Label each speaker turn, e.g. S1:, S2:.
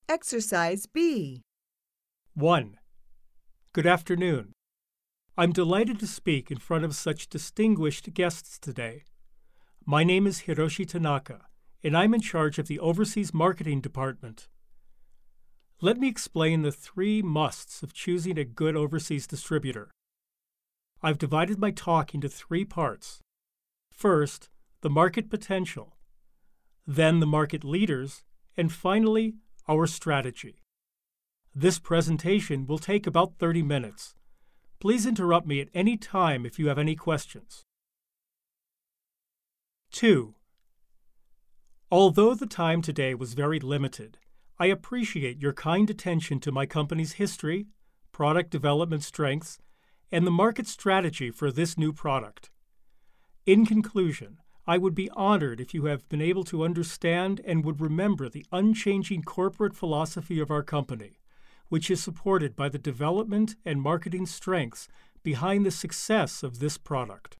S1: Exercise B.
S2: 1. Good afternoon. I'm delighted to speak in front of such distinguished guests today. My name is Hiroshi Tanaka, and I'm in charge of the Overseas Marketing Department. Let me explain the 3 musts of choosing a good overseas distributor. I've divided my talk into 3 parts. First, the market potential, then the market leaders, and finally, our strategy. This presentation will take about 30 minutes. Please interrupt me at any time if you have any questions. 2. Although the time today was very limited, I appreciate your kind attention to my company's history, product development strengths, and the market strategy for this new product. In conclusion, I would be honored if you have been able to understand and would remember the unchanging corporate philosophy of our company, which is supported by the development and marketing strengths behind the success of this product.